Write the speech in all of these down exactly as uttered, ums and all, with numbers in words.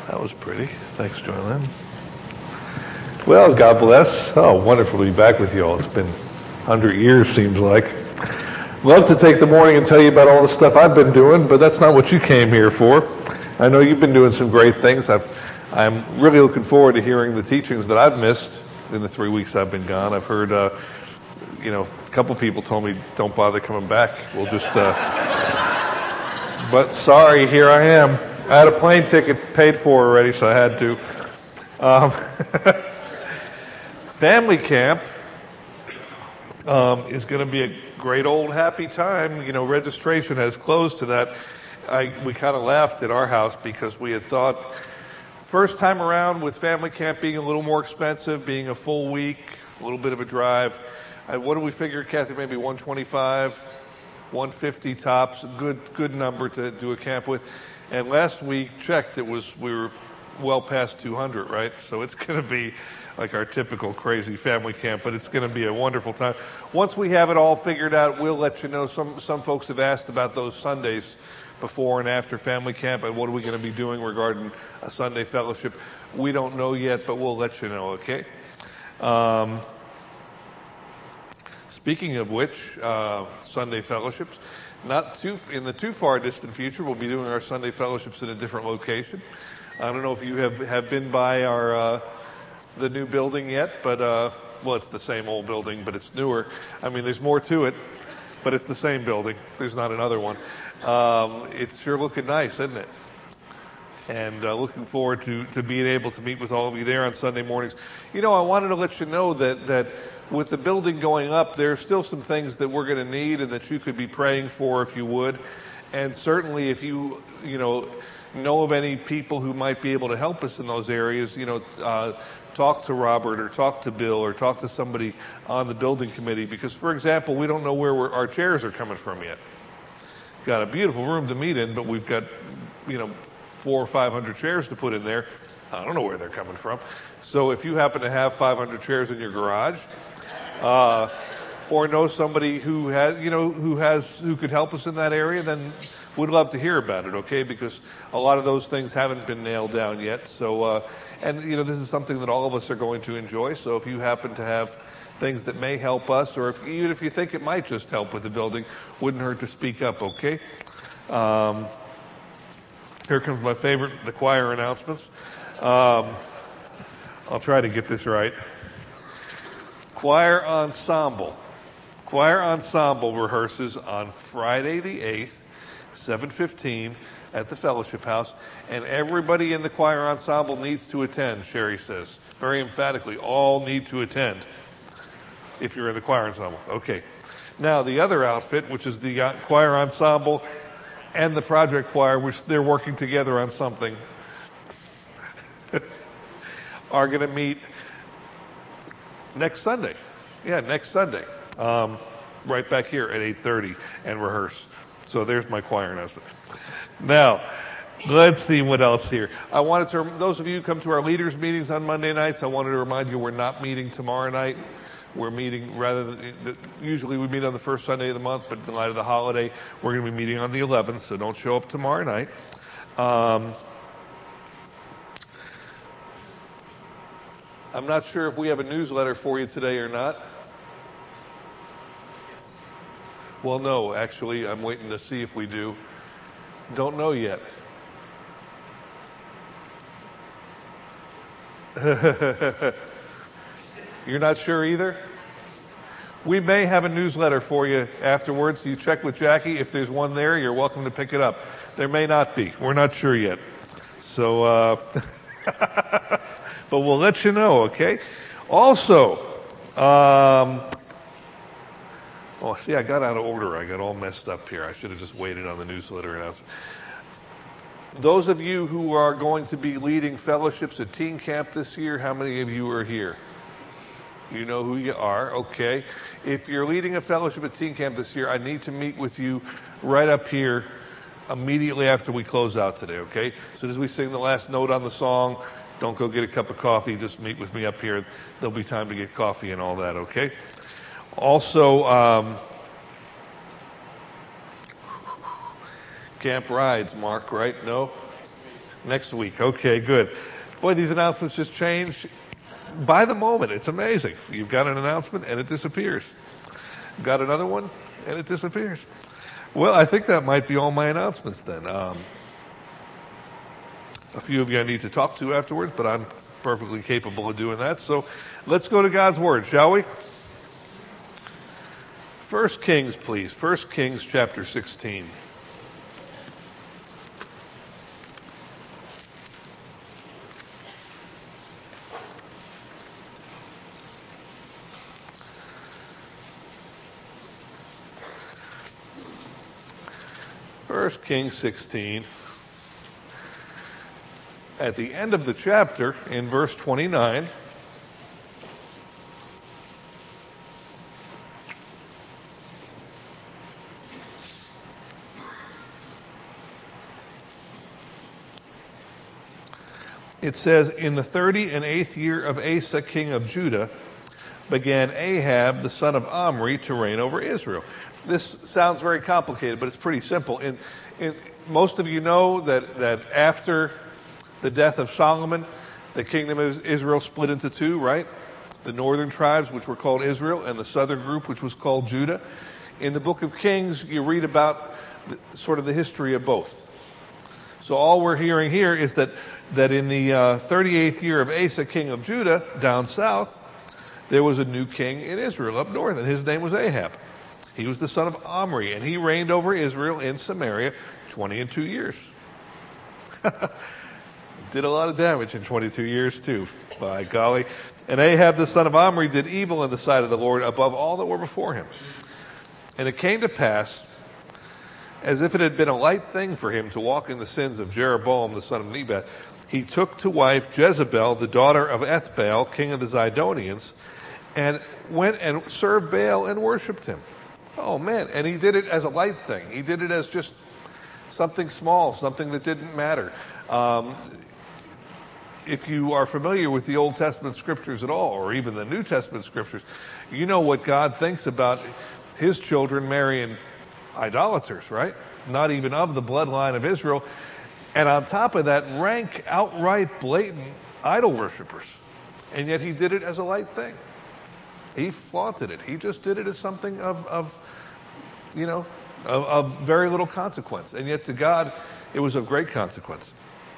That was pretty. Thanks, Joylyn. Well, God bless. Oh, wonderful to be back with you all. It's been one hundred years, seems like. Love to take the morning and tell you about all the stuff I've been doing, but that's not what you came here for. I know you've been doing some great things. I've, I'm really looking forward to hearing the teachings that I've missed in the three weeks I've been gone. I've heard, uh, you know, a couple people told me, don't bother coming back. We'll just, uh, but sorry, here I am. I had a plane ticket paid for already, so I had to. Um, family camp um, is going to be a great old happy time. You know, registration has closed to that. I, we kind of laughed at our house because we had thought first time around with family camp being a little more expensive, being a full week, a little bit of a drive. I, what do we figure, Kathy? Maybe one twenty-five, one fifty tops. Good, good number to do a camp with. And last week checked, it was we were well past two hundred, right? So it's going to be like our typical crazy family camp, but it's going to be a wonderful time. Once we have it all figured out, we'll let you know. Some some folks have asked about those Sundays before and after family camp, and what are we going to be doing regarding a Sunday fellowship. We don't know yet, but we'll let you know, okay? Um, speaking of which, uh, Sunday fellowships, not too in the too far distant future, we'll be doing our Sunday fellowships in a different location. I don't know if you have, have been by our uh, the new building yet, but uh, well, it's the same old building, but it's newer. I mean, there's more to it, but it's the same building. There's not another one. Um, it's sure looking nice, isn't it? And uh, looking forward to, to being able to meet with all of you there on Sunday mornings. You know, I wanted to let you know that, that with the building going up, there are still some things that we're going to need and that you could be praying for if you would. And certainly if you, you know, know of any people who might be able to help us in those areas, you know, uh, talk to Robert or talk to Bill or talk to somebody on the building committee. Because, for example, we don't know where we're, our chairs are coming from yet. Got a beautiful room to meet in, but we've got, you know, four or five hundred chairs to put in there. I don't know where they're coming from. So if you happen to have five hundred chairs in your garage, uh, or know somebody who has, you know, who has, who could help us in that area, then we'd love to hear about it, okay? Because a lot of those things haven't been nailed down yet. So, uh, and you know, this is something that all of us are going to enjoy. So if you happen to have things that may help us, or if, even if you think it might just help with the building, wouldn't hurt to speak up, okay? Um, here comes my favorite, the choir announcements. Um, I'll try to get this right. Choir ensemble. Choir ensemble rehearses on Friday the eighth, seven fifteen at the Fellowship House, and everybody in the choir ensemble needs to attend, Sherry says. Very emphatically, all need to attend if you're in the choir ensemble. Okay. Now, the other outfit, which is the choir ensemble and the project choir, which they're working together on something, are going to meet next Sunday. Yeah, next Sunday. Um, right back here at eight thirty and rehearse. So there's my choir announcement. Now, let's see what else here. I wanted to, those of you who come to our leaders meetings on Monday nights, I wanted to remind you we're not meeting tomorrow night. We're meeting rather than, usually we meet on the first Sunday of the month, but in light of the holiday, we're going to be meeting on the eleventh, so don't show up tomorrow night. Um, I'm not sure if we have a newsletter for you today or not. Well, no, actually, I'm waiting to see if we do. Don't know yet. You're not sure either? We may have a newsletter for you afterwards. You check with Jackie. If there's one there, you're welcome to pick it up. There may not be. We're not sure yet. So, uh, but we'll let you know, okay? Also, um, oh, see, I got out of order. I got all messed up here. I should have just waited on the newsletter announcement. Those of you who are going to be leading fellowships at Teen Camp this year, how many of you are here? You know who you are, okay. If you're leading a fellowship at Teen Camp this year, I need to meet with you right up here immediately after we close out today, okay? So as we sing the last note on the song, don't go get a cup of coffee, just meet with me up here. There'll be time to get coffee and all that, okay? Also, um, camp rides, Mark, right? No? Next week. Okay, good. Boy, these announcements just change by the moment. It's amazing. You've got an announcement and it disappears. Got another one and it disappears. Well, I think that might be all my announcements then. Um, a few of you I need to talk to afterwards, but I'm perfectly capable of doing that. So let's go to God's Word, shall we? First Kings, please. First Kings chapter sixteen. First Kings sixteen. At the end of the chapter, in verse twenty-nine, it says, "In the thirty and eighth year of Asa, king of Judah, began Ahab, the son of Omri, to reign over Israel." This sounds very complicated, but it's pretty simple. In, in, most of you know that, that after the death of Solomon, the kingdom of Israel split into two, right? The northern tribes, which were called Israel, and the southern group, which was called Judah. In the book of Kings, you read about the, sort of the history of both. So all we're hearing here is that, that in the uh, thirty-eighth year of Asa, king of Judah, down south, there was a new king in Israel up north, and his name was Ahab. He was the son of Omri, and he reigned over Israel in Samaria twenty and two years. Did a lot of damage in twenty-two years too, by golly. And Ahab, the son of Omri, did evil in the sight of the Lord above all that were before him. And it came to pass, as if it had been a light thing for him to walk in the sins of Jeroboam, the son of Nebat, he took to wife Jezebel, the daughter of Ethbaal, king of the Zidonians, and went and served Baal and worshipped him. Oh man, and he did it as a light thing. He did it as just something small, something that didn't matter. Um, if you are familiar with the Old Testament scriptures at all, or even the New Testament scriptures, you know what God thinks about his children marrying idolaters, right? Not even of the bloodline of Israel. And on top of that, rank, outright, blatant idol worshipers. And yet he did it as a light thing. He flaunted it. He just did it as something of, of you know, of, of very little consequence. And yet to God, it was of great consequence.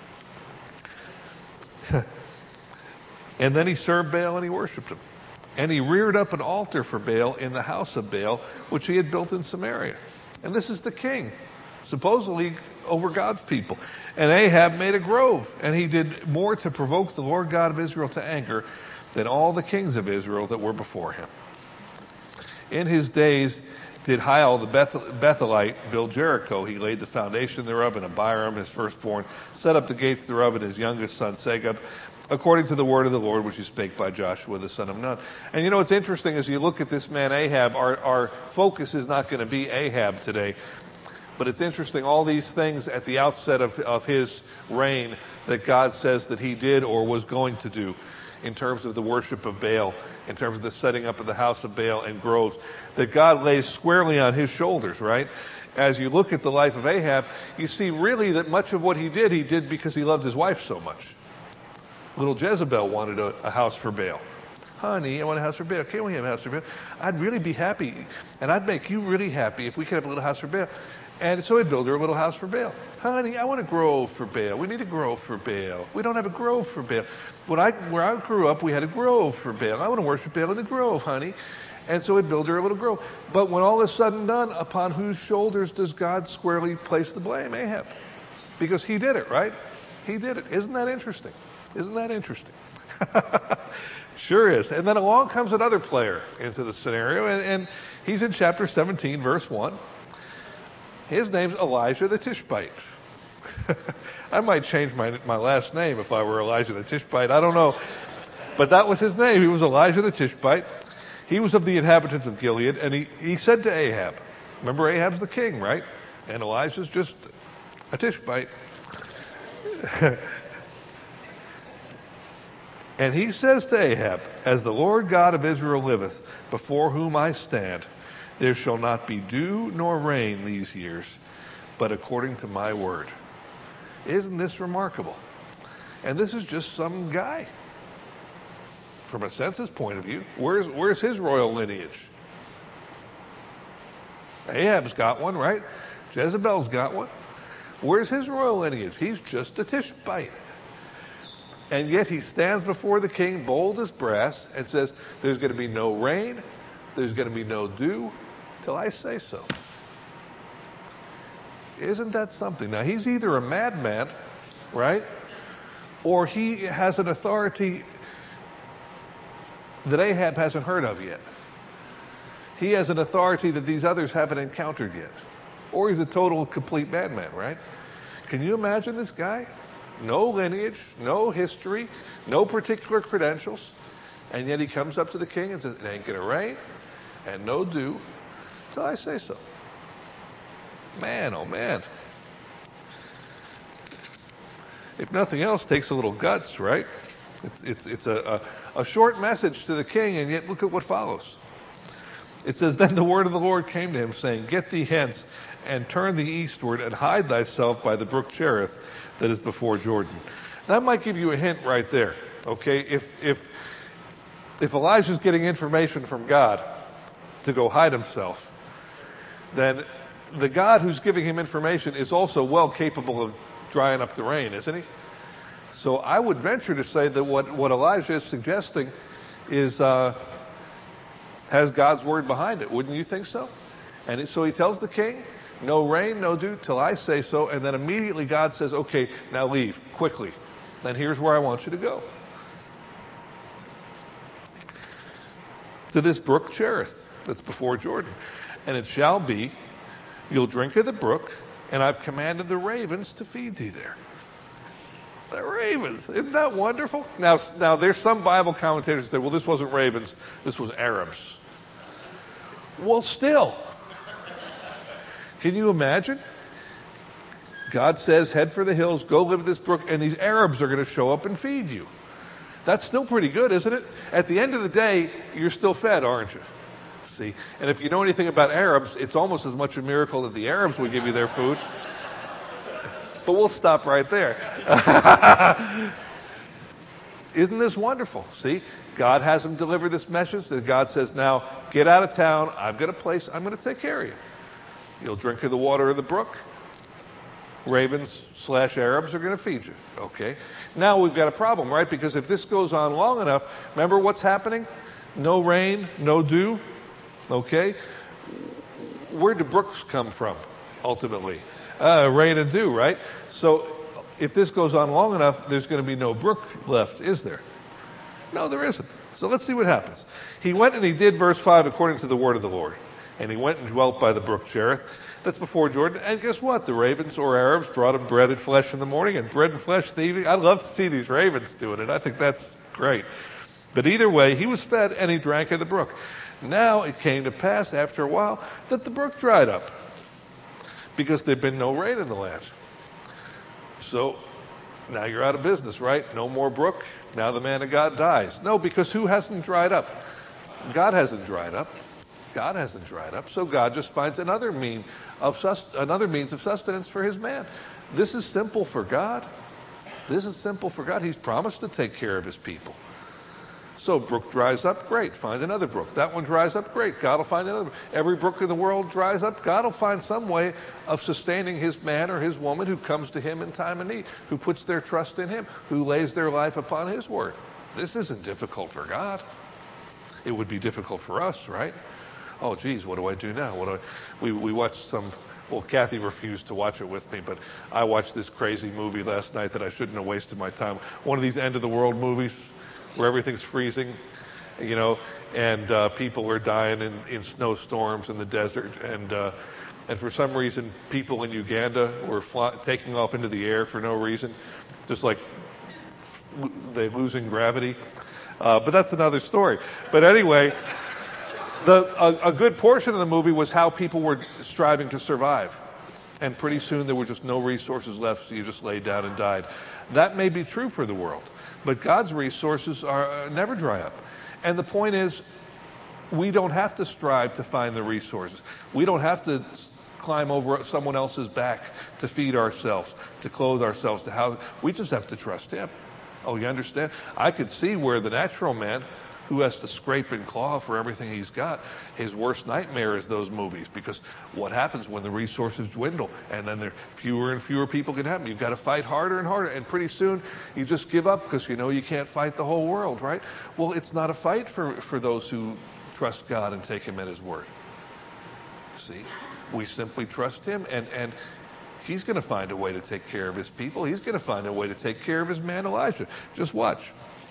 And then he served Baal and he worshipped him. And he reared up an altar for Baal in the house of Baal, which he had built in Samaria. And this is the king, supposedly over God's people. And Ahab made a grove, and he did more to provoke the Lord God of Israel to anger than all the kings of Israel that were before him. In his days did Hiel the Beth- Bethelite build Jericho. He laid the foundation thereof, and Abiram, his firstborn, set up the gates thereof, and his youngest son Segub, according to the word of the Lord, which he spake by Joshua the son of Nun. And you know what's interesting as you look at this man Ahab, our, our focus is not going to be Ahab today. But it's interesting, all these things at the outset of, of his reign that God says that he did or was going to do in terms of the worship of Baal, in terms of the setting up of the house of Baal and groves, that God lays squarely on his shoulders, right? As you look at the life of Ahab, you see really that much of what he did, he did because he loved his wife so much. Little Jezebel wanted a, a house for Baal. Honey, I want a house for Baal. Can't we have a house for Baal? I'd really be happy, and I'd make you really happy if we could have a little house for Baal. And so he'd build her a little house for Baal. Honey, I want a grove for Baal. We need a grove for Baal. We don't have a grove for Baal. When I, where I grew up, we had a grove for Baal. I want to worship Baal in the grove, honey. And so he'd build her a little grove. But when all is said and done, upon whose shoulders does God squarely place the blame? Ahab. Because he did it, right? He did it. Isn't that interesting? Isn't that interesting? Sure is. And then along comes another player into the scenario, and, and he's in chapter seventeen, verse one. His name's Elijah the Tishbite. I might change my, my last name if I were Elijah the Tishbite. I don't know. But that was his name. He was Elijah the Tishbite. He was of the inhabitants of Gilead, and he, he said to Ahab, remember Ahab's the king, right? And Elijah's just a Tishbite. And he says to Ahab, as the Lord God of Israel liveth, before whom I stand, there shall not be dew nor rain these years, but according to my word. Isn't this remarkable? And this is just some guy. From a census point of view, where's, where's his royal lineage? Ahab's got one, right? Jezebel's got one. Where's his royal lineage? He's just a Tishbite. And yet he stands before the king, bold as brass, and says, there's going to be no rain, there's going to be no dew, till I say so. Isn't that something? Now, he's either a madman, right? Or he has an authority that Ahab hasn't heard of yet. He has an authority that these others haven't encountered yet. Or he's a total, complete madman, right? Can you imagine this guy? No lineage, no history, no particular credentials, and yet he comes up to the king and says, it ain't gonna rain, and no dew, till I say so. Man, oh man. If nothing else, takes a little guts, right? It's, it's, it's a, a, a short message to the king, and yet look at what follows. It says, then the word of the Lord came to him, saying, get thee hence, and turn thee eastward, and hide thyself by the brook Cherith that is before Jordan. That might give you a hint right there, okay? If, if, if Elijah's getting information from God to go hide himself, then the God who's giving him information is also well capable of drying up the rain, isn't he? So I would venture to say that what, what Elijah is suggesting is uh, has God's word behind it. Wouldn't you think so? And it, so he tells the king, no rain, no dew, till I say so. And then immediately God says, okay, now leave, quickly. Then here's where I want you to go. To this brook Cherith that's before Jordan. And it shall be, you'll drink of the brook, and I've commanded the ravens to feed thee there. The ravens, isn't that wonderful? Now, now there's some Bible commentators that say, well, this wasn't ravens, this was Arabs. Well, still. Can you imagine? God says, head for the hills, go live at this brook, and these Arabs are going to show up and feed you. That's still pretty good, isn't it? At the end of the day, you're still fed, aren't you? See? And if you know anything about Arabs, it's almost as much a miracle that the Arabs would give you their food. But we'll stop right there. Isn't this wonderful? See? God has him deliver this message that God says, now, get out of town. I've got a place. I'm going to take care of you. You'll drink of the water of the brook. Ravens slash Arabs are going to feed you. Okay. Now we've got a problem, right? Because if this goes on long enough, remember what's happening? No rain, no dew. Okay. Where do brooks come from, ultimately? Uh, rain and dew, right? So if this goes on long enough, there's going to be no brook left, is there? No, there isn't. So let's see what happens. He went and he did, verse five, according to the word of the Lord. And he went and dwelt by the brook Cherith. That's before Jordan. And guess what? The ravens or Arabs brought him bread and flesh in the morning and bread and flesh in the evening. I'd love to see these ravens doing it. I think that's great. But either way, he was fed and he drank of the brook. Now it came to pass after a while that the brook dried up because there'd been no rain in the land. So now you're out of business, right? No more brook. Now the man of God dies. No, because who hasn't dried up? God hasn't dried up. God hasn't dried up, so God just finds another mean of sus- another means of sustenance for his man. This is simple for God. This is simple for God. He's promised to take care of his people. So brook dries up, great. Find another brook. That one dries up, great. God will find another. Every brook in the world dries up. God will find some way of sustaining his man or his woman who comes to him in time of need, who puts their trust in him, who lays their life upon his word. This isn't difficult for God. It would be difficult for us, right? Oh, geez, what do I do now? What do I, we, we watched some, well, Kathy refused to watch it with me, but I watched this crazy movie last night that I shouldn't have wasted my time. One of these end-of-the-world movies where everything's freezing, you know, and uh, people are dying in, in snowstorms in the desert. And uh, and for some reason, people in Uganda were fly, taking off into the air for no reason, just like they're losing gravity. Uh, but that's another story. But anyway... The, a, a good portion of the movie was how people were striving to survive. And pretty soon there were just no resources left, so you just laid down and died. That may be true for the world, but God's resources are uh, never dry up. And the point is, we don't have to strive to find the resources. We don't have to climb over someone else's back to feed ourselves, to clothe ourselves, to house. We just have to trust him. Oh, you understand? I could see where the natural man who has to scrape and claw for everything he's got, his worst nightmare is those movies, because what happens when the resources dwindle and then there fewer and fewer people can have them? You've got to fight harder and harder, and pretty soon you just give up because you know you can't fight the whole world, right? Well, it's not a fight for, for those who trust God and take him at his word. See, we simply trust him, and, and he's going to find a way to take care of his people. He's going to find a way to take care of his man Elijah. Just watch.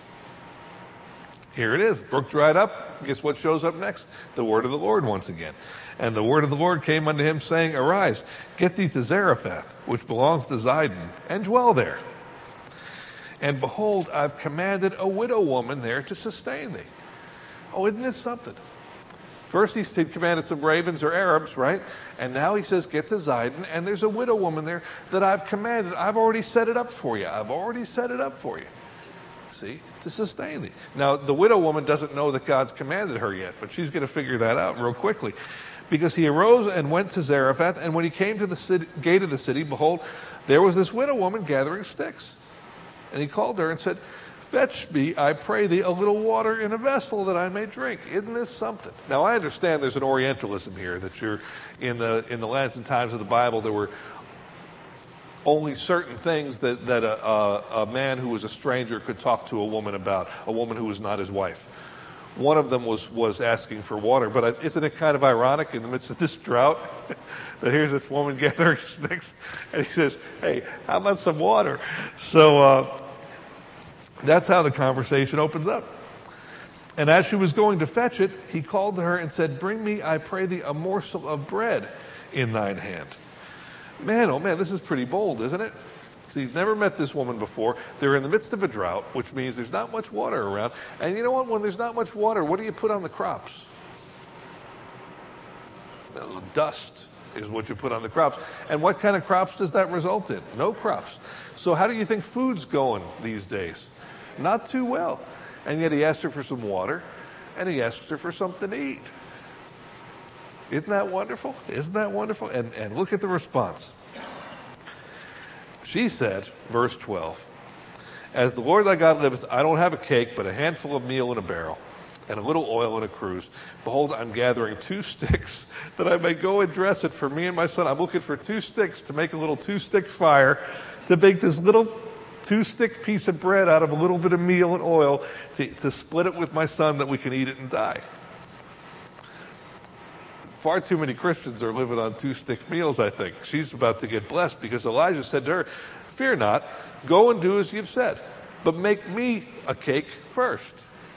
Here it is. Brook dried up. Guess what shows up next? The word of the Lord once again. And the word of the Lord came unto him, saying, Arise, get thee to Zarephath, which belongs to Zidon, and dwell there. And behold, I've commanded a widow woman there to sustain thee. Oh, isn't this something? First he commanded some ravens or Arabs, right? And now he says, get to Zidon, and there's a widow woman there that I've commanded. I've already set it up for you. I've already set it up for you. See, to sustain thee. Now, the widow woman doesn't know that God's commanded her yet, but she's going to figure that out real quickly. Because he arose and went to Zarephath, and when he came to the city, gate of the city, behold, there was this widow woman gathering sticks. And he called her and said, Fetch me, I pray thee, a little water in a vessel that I may drink. Isn't this something? Now, I understand there's an Orientalism here, that you're in the in the lands and times of the Bible, there were only certain things that, that a, a, a man who was a stranger could talk to a woman about, a woman who was not his wife. One of them was, was asking for water, but isn't it kind of ironic in the midst of this drought that here's this woman gathering sticks, and he says, hey, how about some water? So uh, that's how the conversation opens up. And as she was going to fetch it, he called to her and said, Bring me, I pray thee, a morsel of bread in thine hand. Man, oh man, this is pretty bold, isn't it? See, he's never met this woman before. They're in the midst of a drought, which means there's not much water around. And you know what? When there's not much water, what do you put on the crops? Dust is what you put on the crops. And what kind of crops does that result in? No crops. So how do you think food's going these days? Not too well. And yet he asked her for some water, and he asked her for something to eat. Isn't that wonderful? Isn't that wonderful? And, and look at the response. She said, verse twelve, As the Lord thy God liveth, I don't have a cake, but a handful of meal in a barrel, and a little oil in a cruse. Behold, I'm gathering two sticks, that I may go and dress it for me and my son. I'm looking for two sticks to make a little two-stick fire, to bake this little two-stick piece of bread out of a little bit of meal and oil, to, to split it with my son that we can eat it and die. Far too many Christians are living on two-stick meals, I think. She's about to get blessed because Elijah said to her, Fear not, go and do as you've said, but make me a cake first.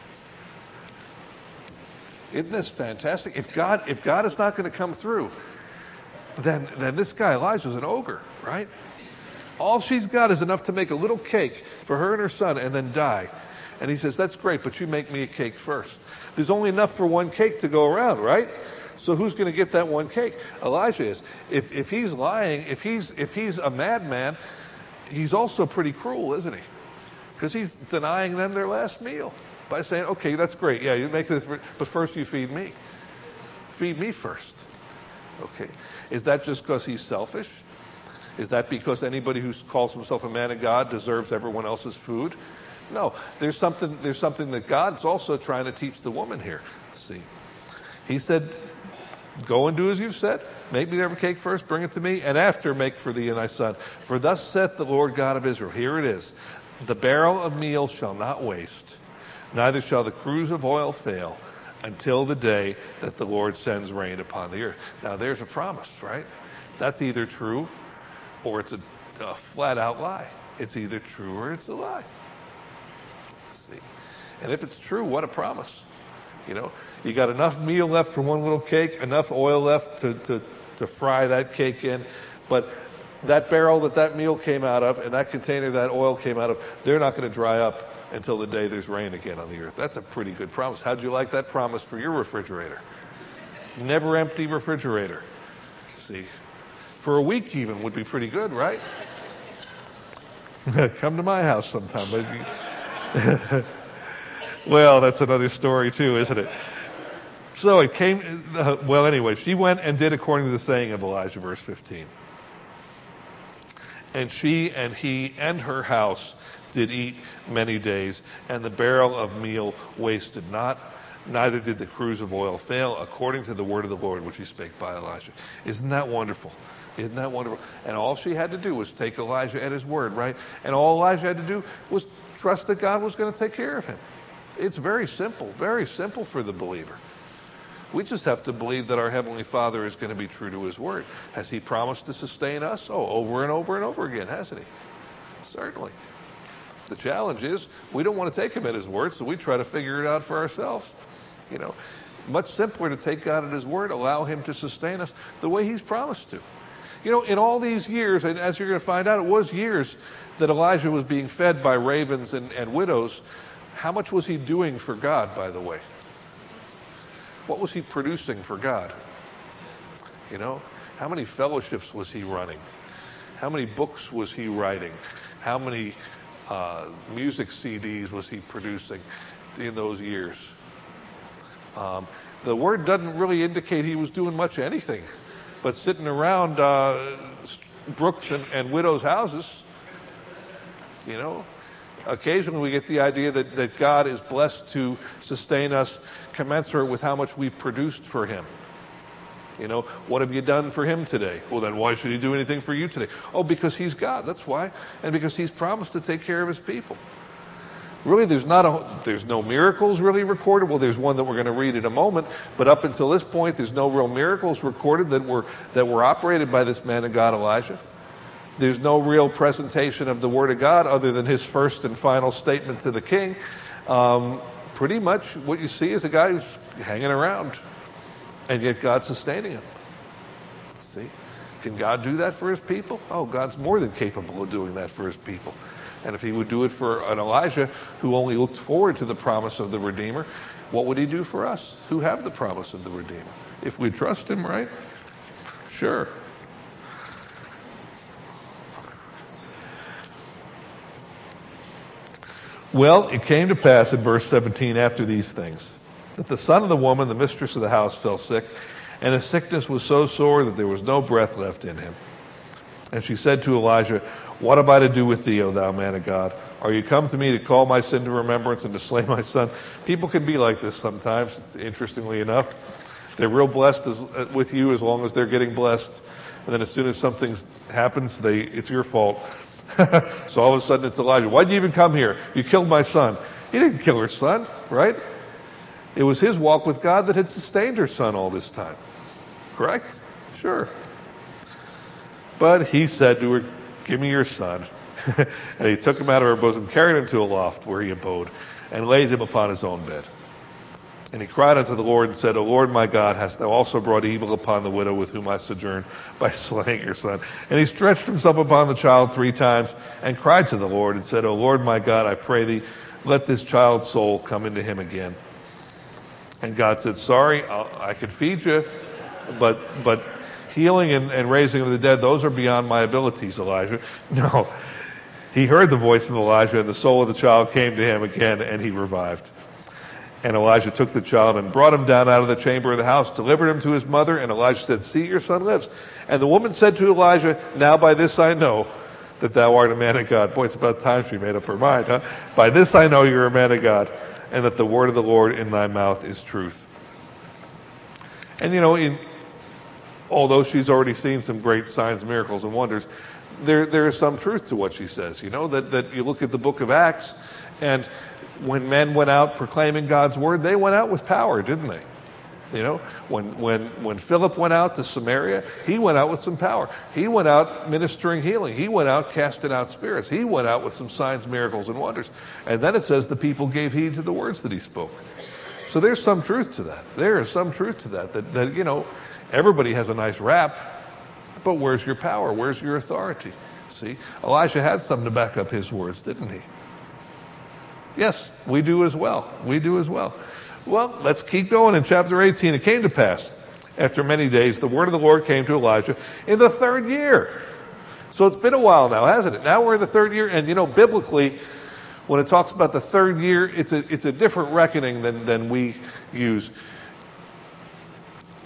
Isn't this fantastic? If God, if God is not going to come through, then, then this guy Elijah's an ogre, right? All she's got is enough to make a little cake for her and her son and then die. And he says, that's great, but you make me a cake first. There's only enough for one cake to go around, right? So who's going to get that one cake? Elijah is. If if he's lying, if he's if he's a madman, he's also pretty cruel, isn't he? Because he's denying them their last meal by saying, okay, that's great. Yeah, you make this, but first you feed me. Feed me first. Okay. Is that just because he's selfish? Is that because anybody who calls himself a man of God deserves everyone else's food? No. There's something, there's something that God's also trying to teach the woman here. See? He said, Go and do as you've said. Make me there a cake first, bring it to me, and after make for thee and thy son. For thus saith the Lord God of Israel. Here it is. The barrel of meal shall not waste, neither shall the cruse of oil fail, until the day that the Lord sends rain upon the earth. Now there's a promise, right? That's either true or it's a, a flat-out lie. It's either true or it's a lie. See? And if it's true, what a promise. You know, you got enough meal left for one little cake, enough oil left to, to, to fry that cake in. But that barrel that that meal came out of and that container that oil came out of, they're not going to dry up until the day there's rain again on the earth. That's a pretty good promise. How'd you like that promise for your refrigerator? Never empty refrigerator. See, for a week even would be pretty good, right? Come to my house sometime, baby. Well, that's another story too, isn't it? So it came, uh, well, anyway, she went and did according to the saying of Elijah, verse fifteen. And she and he and her house did eat many days, and the barrel of meal wasted not, neither did the cruse of oil fail, according to the word of the Lord, which he spake by Elijah. Isn't that wonderful? Isn't that wonderful? And all she had to do was take Elijah at his word, right? And all Elijah had to do was trust that God was going to take care of him. It's very simple, very simple for the believer. We just have to believe that our Heavenly Father is going to be true to his word. Has he promised to sustain us? Oh, over and over and over again, hasn't he? Certainly. The challenge is we don't want to take him at his word, so we try to figure it out for ourselves. You know, much simpler to take God at his word, allow him to sustain us the way he's promised to. You know, in all these years, and as you're going to find out, it was years that Elijah was being fed by ravens and, and widows. How much was he doing for God, by the way? What was he producing for God? You know, how many fellowships was he running? How many books was he writing? How many uh, music C Ds was he producing in those years? Um, the word doesn't really indicate he was doing much anything, but sitting around uh, brooks and, and widows' houses, you know. Occasionally we get the idea that, that God is blessed to sustain us commensurate with how much we've produced for him. You know, what have you done for him today? Well, then why should he do anything for you today? Oh, because he's God, that's why. And because he's promised to take care of his people. Really, there's not a, there's no miracles really recorded. Well, there's one that we're going to read in a moment. But up until this point, there's no real miracles recorded that were, that were operated by this man of God, Elijah. There's no real presentation of the Word of God other than his first and final statement to the king. Um, pretty much what you see is a guy who's hanging around, and yet God's sustaining him. See? Can God do that for his people? Oh, God's more than capable of doing that for his people. And if he would do it for an Elijah who only looked forward to the promise of the Redeemer, what would he do for us who have the promise of the Redeemer? If we trust him, right? Sure. Well, it came to pass in verse seventeen after these things, that the son of the woman, the mistress of the house, fell sick, and his sickness was so sore that there was no breath left in him. And she said to Elijah, what have I to do with thee, O thou man of God? Are you come to me to call my sin to remembrance and to slay my son? People can be like this sometimes, interestingly enough. They're real blessed as, with you as long as they're getting blessed. And then as soon as something happens, they it's your fault. So all of a sudden it's Elijah. Why'd you even come here? You killed my son. He didn't kill her son, right? It was his walk with God that had sustained her son all this time. Correct? Sure. But he said to her, give me your son. And he took him out of her bosom, carried him to a loft where he abode, and laid him upon his own bed. And he cried unto the Lord and said, O Lord my God, hast thou also brought evil upon the widow with whom I sojourn by slaying your son? And he stretched himself upon the child three times and cried to the Lord and said, O Lord my God, I pray thee, let this child's soul come into him again. And God said, sorry, I'll, I could feed you, but but healing and, and raising of the dead, those are beyond my abilities, Elijah. No. He heard the voice of Elijah, and the soul of the child came to him again, and he revived. And Elijah took the child and brought him down out of the chamber of the house, delivered him to his mother, and Elijah said, see, your son lives. And the woman said to Elijah, now by this I know that thou art a man of God. Boy, it's about time she made up her mind, huh? By this I know you're a man of God, and that the word of the Lord in thy mouth is truth. And you know, in, although she's already seen some great signs, miracles, and wonders, there there is some truth to what she says. You know, that, that you look at the book of Acts, and when men went out proclaiming God's word, they went out with power, didn't they? You know, when when when Philip went out to Samaria, he went out with some power. He went out ministering healing. He went out casting out spirits. He went out with some signs, miracles, and wonders. And then it says the people gave heed to the words that he spoke. So there's some truth to that. There is some truth to that. That, that you know, everybody has a nice rap, but where's your power? Where's your authority? See, Elijah had something to back up his words, didn't he? Yes, we do as well. We do as well. Well, let's keep going. In chapter eighteen, it came to pass, after many days, the word of the Lord came to Elijah in the third year. So it's been a while now, hasn't it? Now we're in the third year, and you know, biblically, when it talks about the third year, it's a it's a different reckoning than, than we use.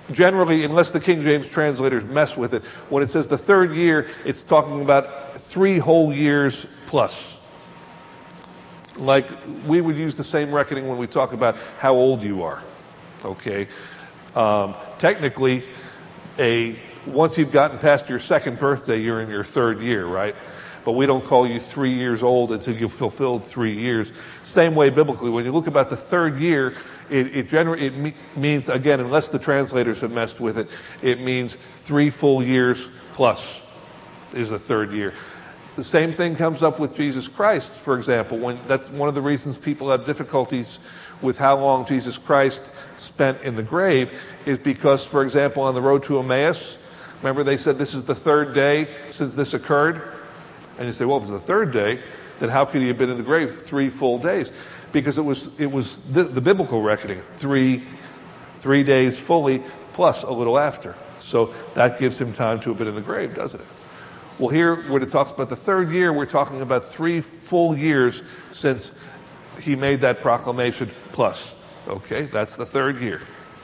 generally, unless the King James translators mess with it, when it says the third year, it's talking about three whole years plus. Like, we would use the same reckoning when we talk about how old you are, okay? Um, technically, a once you've gotten past your second birthday, you're in your third year, right? But we don't call you three years old until you've fulfilled three years. Same way biblically, when you look about the third year, it it, gener- it me- means, again, unless the translators have messed with it, it means three full years plus is the third year. The same thing comes up with Jesus Christ, for example. When that's one of the reasons people have difficulties with how long Jesus Christ spent in the grave is because, for example, on the road to Emmaus, remember they said this is the third day since this occurred? And you say, well, if it's the third day, then how could he have been in the grave three full days? Because it was it was the, the biblical reckoning, three three days fully plus a little after. So that gives him time to have been in the grave, doesn't it? Well, here, when it talks about the third year, we're talking about three full years since he made that proclamation plus. Okay, that's the third year.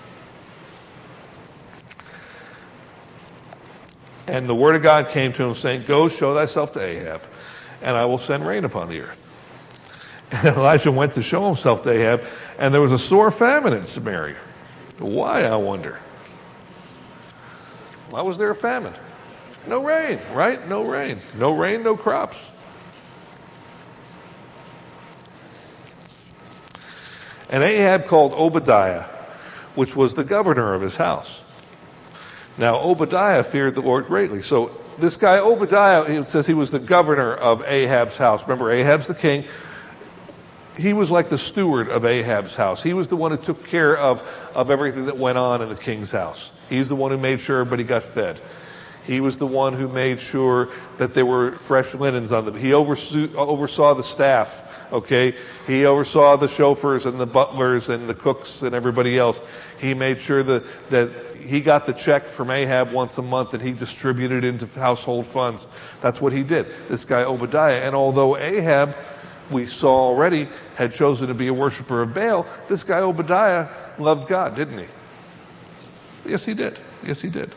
And the word of God came to him saying, go show thyself to Ahab, and I will send rain upon the earth. And Elijah went to show himself to Ahab, and there was a sore famine in Samaria. Why, I wonder? Why was there a famine? No rain, right? No rain. No rain, no crops. And Ahab called Obadiah, which was the governor of his house. Now, Obadiah feared the Lord greatly. So this guy, Obadiah, it says he was the governor of Ahab's house. Remember, Ahab's the king. He was like the steward of Ahab's house. He was the one who took care of, of everything that went on in the king's house. He's the one who made sure everybody got fed. He was the one who made sure that there were fresh linens on them. He oversaw, oversaw the staff, okay? He oversaw the chauffeurs and the butlers and the cooks and everybody else. He made sure that, that he got the check from Ahab once a month and he distributed into household funds. That's what he did, this guy Obadiah. And although Ahab, we saw already, had chosen to be a worshiper of Baal, this guy Obadiah loved God, didn't he? Yes, he did. Yes, he did.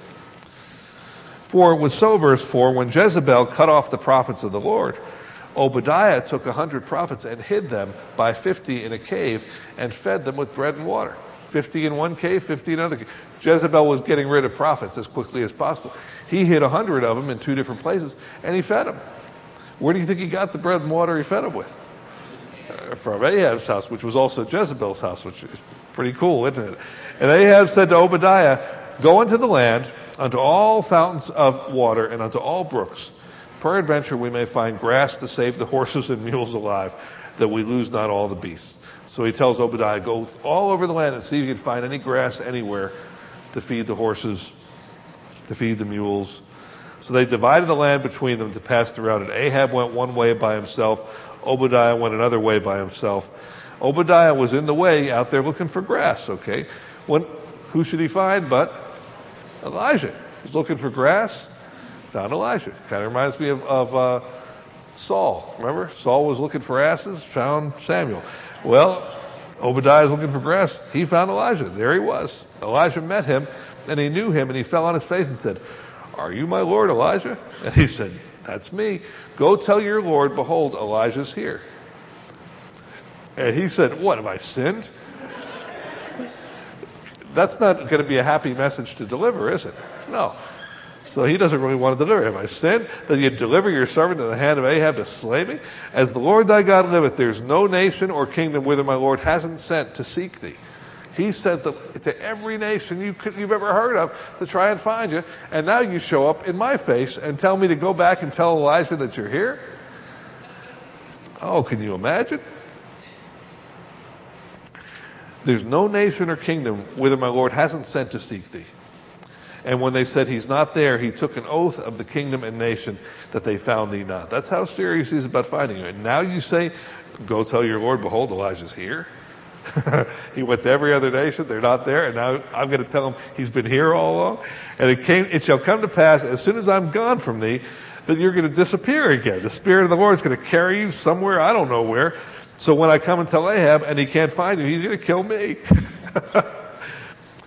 For it was so, verse four, when Jezebel cut off the prophets of the Lord, Obadiah took a hundred prophets and hid them by fifty in a cave and fed them with bread and water. Fifty in one cave, fifty in another cave. Jezebel was getting rid of prophets as quickly as possible. He hid a hundred of them in two different places and he fed them. Where do you think he got the bread and water he fed them with? Uh, from Ahab's house, which was also Jezebel's house, which is pretty cool, isn't it? And Ahab said to Obadiah, go into the land, unto all fountains of water and unto all brooks. Peradventure we may find grass to save the horses and mules alive, that we lose not all the beasts. So he tells Obadiah, go all over the land and see if you can find any grass anywhere to feed the horses, to feed the mules. So they divided the land between them to pass throughout it. Ahab went one way by himself. Obadiah went another way by himself. Obadiah was in the way out there looking for grass, okay? When, who should he find but Elijah? He's looking for grass, found Elijah. Kind of reminds me of, of uh, Saul. Remember? Saul was looking for asses, found Samuel. Well, Obadiah's looking for grass. He found Elijah. There he was. Elijah met him, and he knew him, and he fell on his face and said, are you my Lord Elijah? And he said, that's me. Go tell your Lord, behold, Elijah's here. And he said, what, have I sinned? That's not going to be a happy message to deliver, is it? No. So he doesn't really want to deliver. Have I sinned that you deliver your servant to the hand of Ahab to slay me? As the Lord thy God liveth, there's no nation or kingdom whither my Lord hasn't sent to seek thee. He sent the, to every nation you could, you've ever heard of to try and find you. And now you show up in my face and tell me to go back and tell Elijah that you're here? Oh, can you imagine? There's no nation or kingdom whither my Lord hasn't sent to seek thee. And when they said he's not there, he took an oath of the kingdom and nation that they found thee not. That's how serious he's about finding you. And now you say, go tell your Lord, behold, Elijah's here. He went to every other nation, they're not there, and now I'm going to tell him he's been here all along. And it came, it shall come to pass, as soon as I'm gone from thee, that you're going to disappear again. The Spirit of the Lord is going to carry you somewhere, I don't know where. So when I come and tell Ahab and he can't find you, he's going to kill me.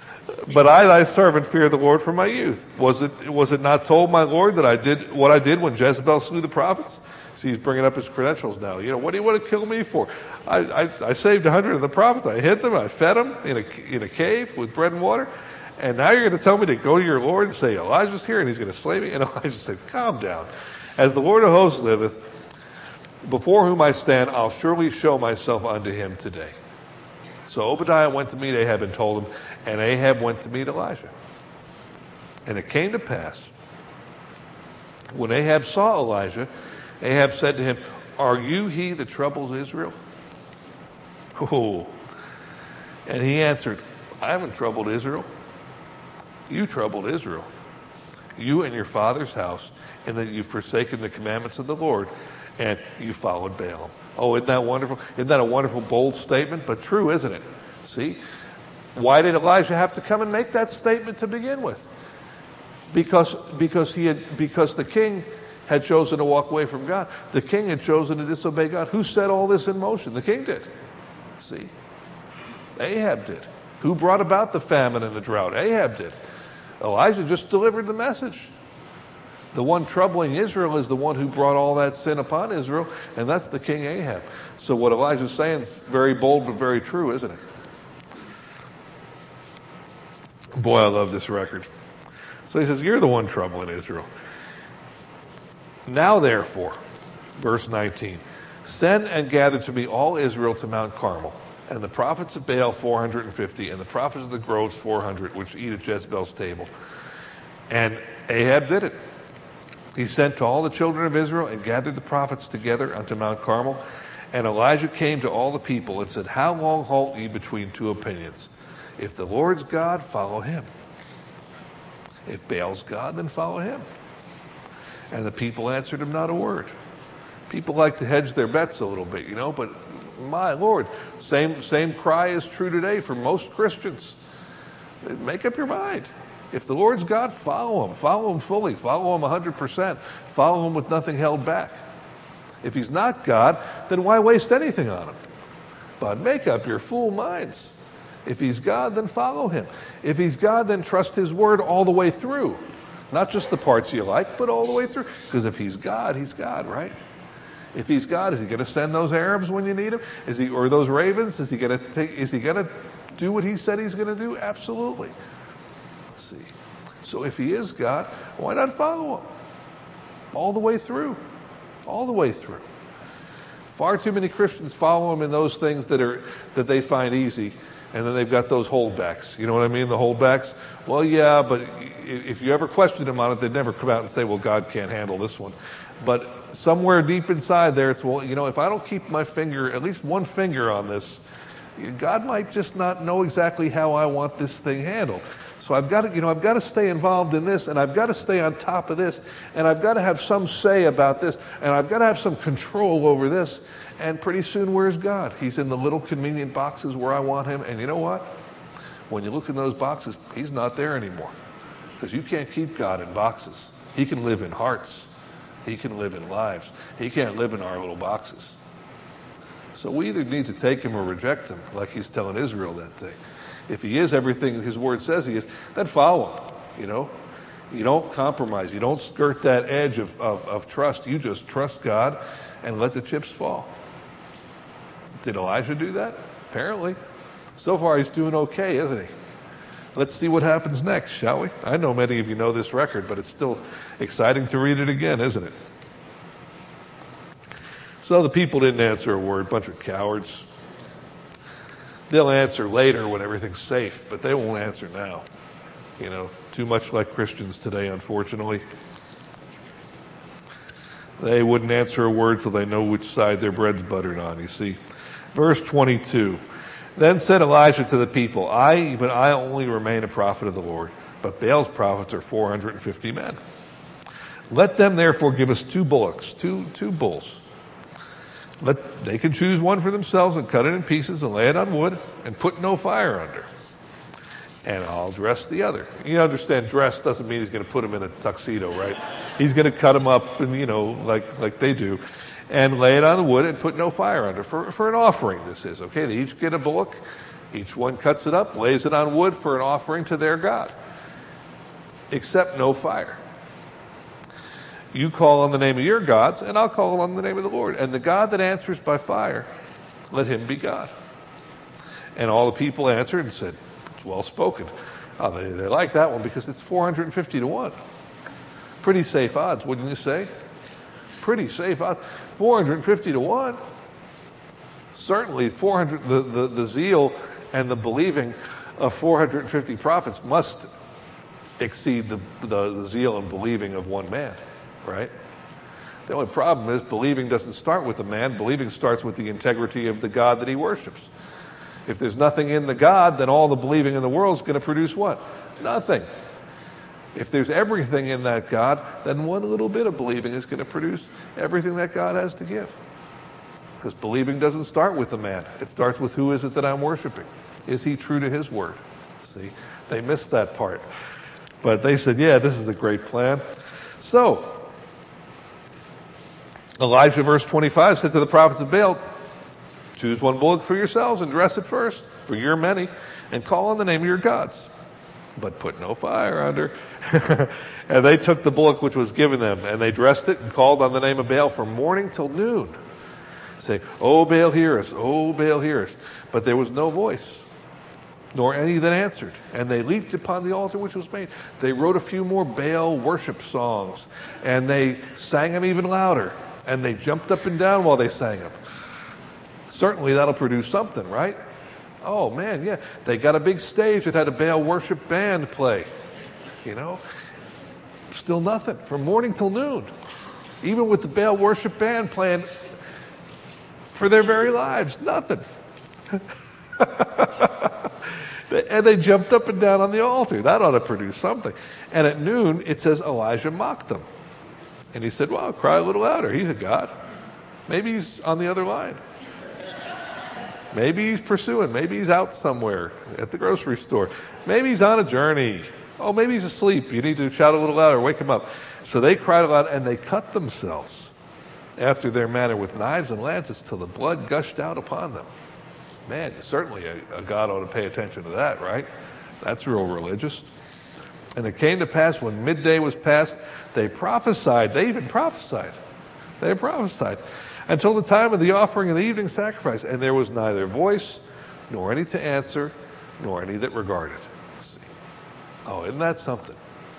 But I, thy servant, fear the Lord from my youth. Was it was it not told, my Lord, that I did what I did when Jezebel slew the prophets? See, he's bringing up his credentials now. You know, what do you want to kill me for? I, I, I saved a hundred of the prophets. I hid them. I fed them in a, in a cave with bread and water. And now you're going to tell me to go to your Lord and say, Elijah's here and he's going to slay me? And Elijah said, calm down. As the Lord of hosts liveth, before whom I stand, I'll surely show myself unto him today. So Obadiah went to meet Ahab and told him, and Ahab went to meet Elijah. And it came to pass, when Ahab saw Elijah, Ahab said to him, are you he that troubles Israel? Oh. And he answered, I haven't troubled Israel. You troubled Israel, you and your father's house, and that you've forsaken the commandments of the Lord, and you followed Balaam. Oh, isn't that wonderful? Isn't that a wonderful, bold statement? But true, isn't it? See? Why did Elijah have to come and make that statement to begin with? Because, because, he had, because the king had chosen to walk away from God. The king had chosen to disobey God. Who set all this in motion? The king did. See? Ahab did. Who brought about the famine and the drought? Ahab did. Elijah just delivered the message. The one troubling Israel is the one who brought all that sin upon Israel, and that's the king Ahab. So what Elijah's saying is very bold but very true, isn't it? Boy, I love this record. So he says, you're the one troubling Israel. Now therefore, verse nineteen, send and gather to me all Israel to Mount Carmel, and the prophets of Baal four hundred fifty, and the prophets of the groves four hundred, which eat at Jezebel's table. And Ahab did it. He sent to all the children of Israel and gathered the prophets together unto Mount Carmel. And Elijah came to all the people and said, how long halt ye between two opinions? If the Lord's God, follow him. If Baal's God, then follow him. And the people answered him not a word. People like to hedge their bets a little bit, you know, but my Lord, same same cry is true today for most Christians. Make up your mind. If the Lord's God, follow him. Follow him fully. Follow him one hundred percent. Follow him with nothing held back. If he's not God, then why waste anything on him? But make up your fool minds. If he's God, then follow him. If he's God, then trust his word all the way through. Not just the parts you like, but all the way through. Because if he's God, he's God, right? If he's God, is he going to send those Arabs when you need him? Is he, or those ravens? Is he going to take, is he going to do what he said he's going to do? Absolutely. See. So if he is God, why not follow him? All the way through. All the way through. Far too many Christians follow him in those things that are that they find easy, and then they've got those holdbacks. You know what I mean? The holdbacks. Well, yeah, but if you ever question him on it, they'd never come out and say, well, God can't handle this one. But somewhere deep inside there, it's, well, you know, if I don't keep my finger, at least one finger on this, God might just not know exactly how I want this thing handled. So I've got to, you know, I've got to stay involved in this, and I've got to stay on top of this, and I've got to have some say about this, and I've got to have some control over this. And pretty soon, where's God? He's in the little convenient boxes where I want him. And you know what? When you look in those boxes, he's not there anymore. Because you can't keep God in boxes. He can live in hearts. He can live in lives. He can't live in our little boxes. So we either need to take him or reject him, like he's telling Israel that day. If he is everything his word says he is, then follow him, you know. You don't compromise. You don't skirt that edge of, of, of trust. You just trust God and let the chips fall. Did Elijah do that? Apparently. So far he's doing okay, isn't he? Let's see what happens next, shall we? I know many of you know this record, but it's still exciting to read it again, isn't it? So the people didn't answer a word, bunch of cowards. They'll answer later when everything's safe, but they won't answer now. You know, too much like Christians today, unfortunately. They wouldn't answer a word till they know which side their bread's buttered on, you see. Verse twenty-two. Then said Elijah to the people, I, even I only remain a prophet of the Lord, but Baal's prophets are four hundred fifty men. Let them therefore give us two bullocks, two, two bulls. Let, they can choose one for themselves and cut it in pieces and lay it on wood and put no fire under. And I'll dress the other. You understand, dress doesn't mean he's going to put him in a tuxedo, right? He's going to cut him up, and you know, like like they do, and lay it on the wood and put no fire under. For for an offering, this is okay. They each get a bullock, Each one cuts it up, lays it on wood for an offering to their God, except no fire. You call on the name of your gods, and I'll call on the name of the Lord. And the God that answers by fire, let him be God. And all the people answered and said, it's well spoken. Oh, they, they like that one because it's four hundred fifty to one. Pretty safe odds, wouldn't you say? Pretty safe odds. four hundred fifty to one. Certainly, four hundred, the, the, the zeal and the believing of four hundred fifty prophets must exceed the, the, the zeal and believing of one man, right? The only problem is believing doesn't start with a man. Believing starts with the integrity of the God that he worships. If there's nothing in the God, then all the believing in the world is going to produce what? Nothing. If there's everything in that God, then one little bit of believing is going to produce everything that God has to give. Because believing doesn't start with the man. It starts with who is it that I'm worshiping? Is he true to his word? See, they missed that part. But they said, yeah, this is a great plan. So, Elijah, verse twenty-five, said to the prophets of Baal, choose one bullock for yourselves and dress it first for your many, and call on the name of your gods, but put no fire under. And they took the bullock which was given them, and they dressed it and called on the name of Baal from morning till noon, saying, O Baal, hear us, O Baal, hear us. But there was no voice, nor any that answered. And they leaped upon the altar which was made. They wrote a few more Baal worship songs, and they sang them even louder, and they jumped up and down while they sang them. Certainly that'll produce something, right? Oh man, yeah. They got a big stage that had a Baal worship band play. You know? Still nothing. From morning till noon. Even with the Baal worship band playing for their very lives, nothing. And they jumped up and down on the altar. That ought to produce something. And at noon, it says Elijah mocked them. And he said, well, cry a little louder. He's a God. Maybe he's on the other line. Maybe he's pursuing. Maybe he's out somewhere at the grocery store. Maybe he's on a journey. Oh, maybe he's asleep. You need to shout a little louder. Wake him up. So they cried aloud, and they cut themselves after their manner with knives and lances till the blood gushed out upon them. Man, certainly a, a God ought to pay attention to that, right? That's real religious. And it came to pass when midday was past, they prophesied. They even prophesied. They prophesied until the time of the offering of the evening sacrifice. And there was neither voice, nor any to answer, nor any that regarded. Let's see. Oh, isn't that something?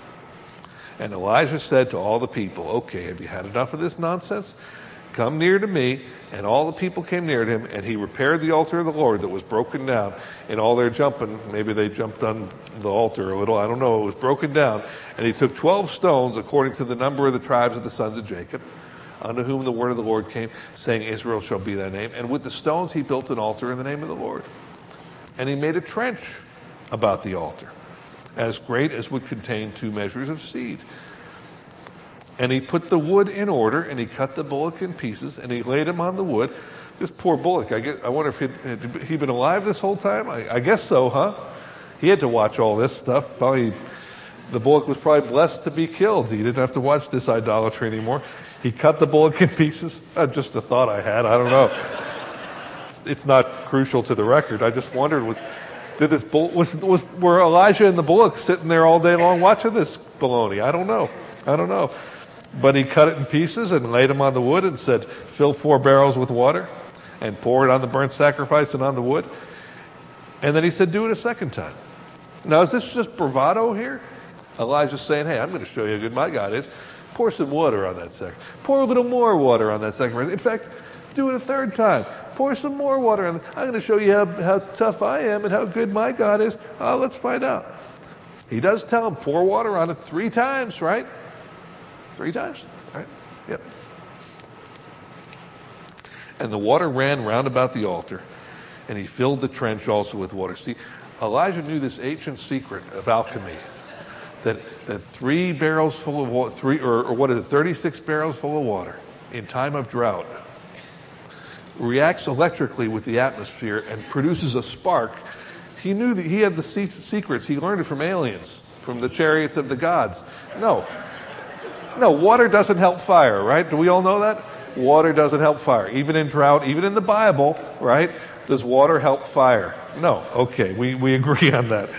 And Elijah said to all the people, okay, have you had enough of this nonsense? Come near to me. And all the people came near to him, and he repaired the altar of the Lord that was broken down. In all their jumping, maybe they jumped on the altar a little, I don't know, it was broken down. And he took twelve stones according to the number of the tribes of the sons of Jacob, unto whom the word of the Lord came, saying, Israel shall be thy name. And with the stones he built an altar in the name of the Lord. And he made a trench about the altar, as great as would contain two measures of seed. And he put the wood in order, and he cut the bullock in pieces, and he laid him on the wood. This poor bullock, I, get, I wonder if he'd, had he been alive this whole time? I, I guess so, huh? He had to watch all this stuff. Probably, the bullock was probably blessed to be killed. He didn't have to watch this idolatry anymore. He cut the bullock in pieces. Uh, just a thought I had. I don't know. It's not crucial to the record. I just wondered, was, did this bull, was, was, were Elijah and the bullock sitting there all day long watching this baloney? I don't know. I don't know. But he cut it in pieces and laid them on the wood and said, fill four barrels with water and pour it on the burnt sacrifice and on the wood. And then he said, do it a second time. Now, is this just bravado here? Elijah's saying, hey, I'm going to show you how good my God is. Pour some water on that second. Pour a little more water on that second. In fact, do it a third time. Pour some more water on. I'm going to show you how, how tough I am and how good my God is. Oh, let's find out. He does tell him, pour water on it three times, right? Three times, right? Yep. And the water ran round about the altar, and he filled the trench also with water. See, Elijah knew this ancient secret of alchemy, that that three barrels full of water, three or, or what is it, thirty-six barrels full of water in time of drought reacts electrically with the atmosphere and produces a spark. He knew that he had the secrets. He learned it from aliens, from the chariots of the gods. No. No, water doesn't help fire, right? Do we all know that? Water doesn't help fire. Even in drought, even in the Bible, right? Does water help fire? No. Okay, we, we agree on that.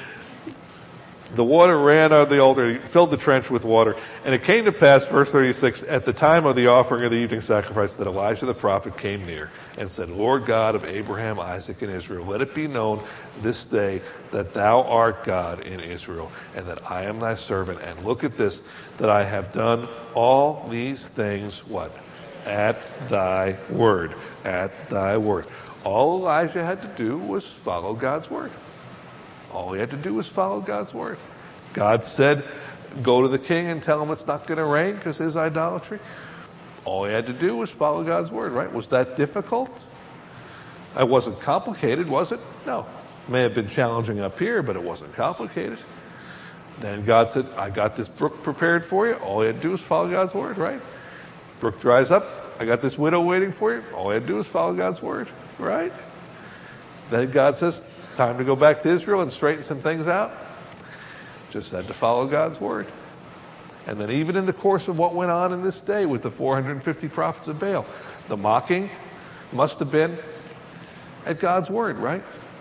The water ran out of the altar, he filled the trench with water. And it came to pass, verse thirty-six, at the time of the offering of the evening sacrifice, that Elijah the prophet came near and said, Lord God of Abraham, Isaac, and Israel, let it be known this day that thou art God in Israel, and that I am thy servant. And look at this, that I have done all these things, what? At thy word. At thy word. All Elijah had to do was follow God's word. All he had to do was follow God's word. God said, go to the king and tell him it's not going to rain because his idolatry. All he had to do was follow God's word, right? Was that difficult? It wasn't complicated, was it? No. It may have been challenging up here, but it wasn't complicated. Then God said, I got this brook prepared for you. All you had to do was follow God's word, right? Brook dries up. I got this widow waiting for you. All you had to do was follow God's word, right? Then God says, time to go back to Israel and straighten some things out. Just had to follow God's word. And then even in the course of what went on in this day with the four hundred fifty prophets of Baal, the mocking must have been at God's word, right?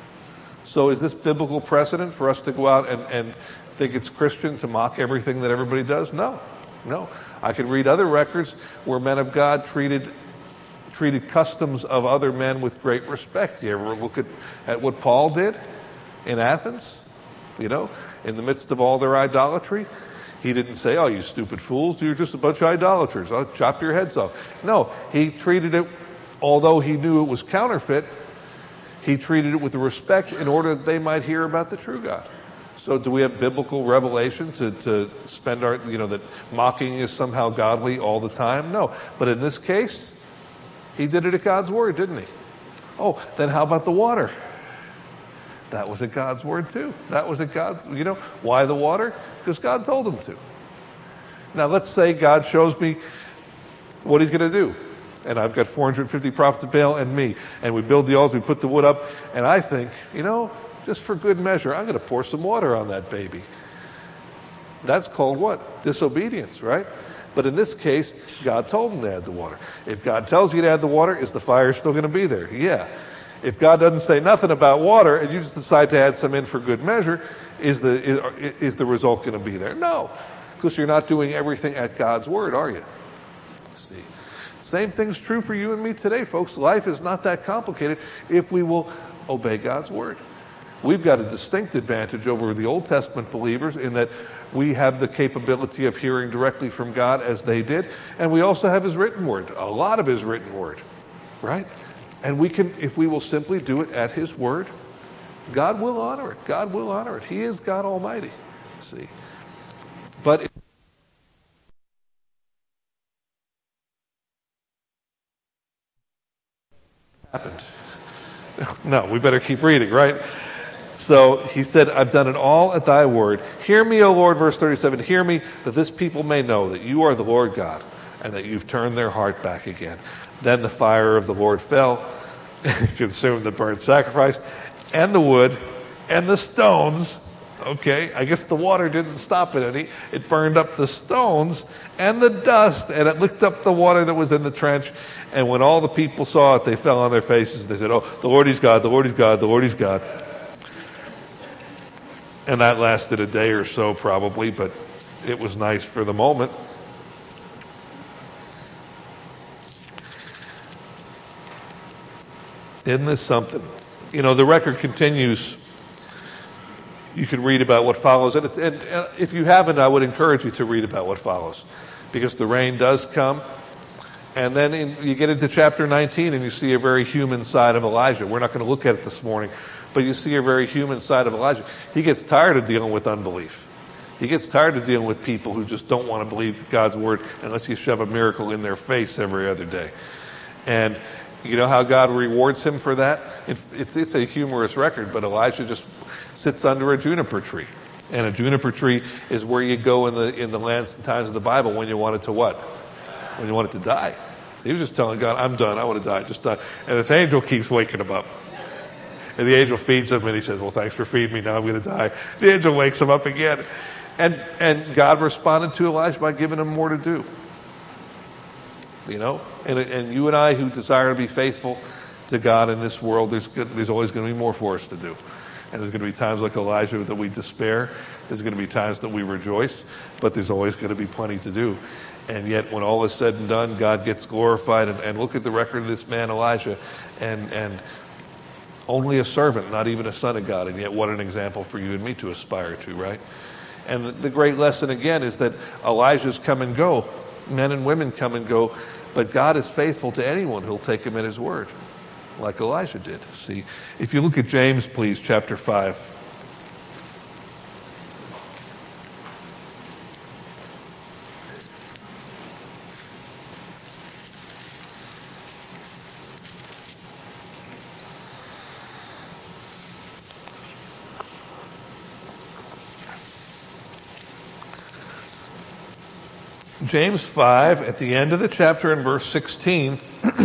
So is this biblical precedent for us to go out and, and think it's Christian to mock everything that everybody does? No, no. I could read other records where men of God treated treated customs of other men with great respect. You ever look at, at what Paul did in Athens? You know, in the midst of all their idolatry, he didn't say, oh, you stupid fools, you're just a bunch of idolaters, I'll chop your heads off. No, he treated it, although he knew it was counterfeit, he treated it with respect in order that they might hear about the true God. So do we have biblical revelation to, to spend our, you know, that mocking is somehow godly all the time? No. But in this case, he did it at God's word, didn't he? Oh, then how about the water? That was at God's word too. That was at God's, you know, why the water? Because God told him to. Now let's say God shows me what he's going to do. And I've got four hundred fifty prophets of Baal and me. And we build the altar, we put the wood up, and I think, you know, just for good measure, I'm going to pour some water on that baby. That's called what? Disobedience, right? But in this case, God told him to add the water. If God tells you to add the water, is the fire still going to be there? Yeah. If God doesn't say nothing about water and you just decide to add some in for good measure, is the is, is the result going to be there? No, because you're not doing everything at God's word, are you? See, same thing's true for you and me today, folks. Life is not that complicated if we will obey God's word. We've got a distinct advantage over the Old Testament believers in that we have the capability of hearing directly from God as they did, and we also have his written word, a lot of his written word, right? And we can, if we will simply do it at his word, God will honor it. God will honor it. He is God Almighty, see. But it happened. No, we better keep reading, right? So he said, I've done it all at thy word. Hear me, O Lord, verse thirty-seven, hear me, that this people may know that you are the Lord God, and that you've turned their heart back again. Then the fire of the Lord fell, consumed the burnt sacrifice, and the wood, and the stones. Okay, I guess the water didn't stop it any. It burned up the stones and the dust, and it licked up the water that was in the trench. And when all the people saw it, they fell on their faces. They said, oh, the Lord is God, the Lord is God, the Lord is God. And that lasted a day or so probably, but it was nice for the moment. Isn't this something? You know, the record continues. You can read about what follows. And, and, and if you haven't, I would encourage you to read about what follows. Because the rain does come. And then in, you get into chapter nineteen and you see a very human side of Elijah. We're not going to look at it this morning. But you see a very human side of Elijah. He gets tired of dealing with unbelief. He gets tired of dealing with people who just don't want to believe God's word unless you shove a miracle in their face every other day. And you know how God rewards him for that? It's, it's a humorous record, but Elijah just sits under a juniper tree. And a juniper tree is where you go in the in the lands and times of the Bible when you want it to what? When you want it to die. So he was just telling God, I'm done, I want to die, just die. And this angel keeps waking him up. And the angel feeds him, and he says, well, thanks for feeding me, now I'm going to die. The angel wakes him up again. And and God responded to Elijah by giving him more to do. You know? And, and you and I who desire to be faithful to to God in this world, there's, good, there's always going to be more for us to do. And there's going to be times like Elijah that we despair. There's going to be times that we rejoice, but there's always going to be plenty to do. And yet when all is said and done, God gets glorified. And, and look at the record of this man, Elijah, and, and only a servant, not even a son of God. And yet what an example for you and me to aspire to, right? And the, the great lesson again is that Elijah's come and go. Men and women come and go, but God is faithful to anyone who'll take him at his word, like Elijah did. See, if you look at James, please, chapter five. James five, at the end of the chapter in verse sixteen,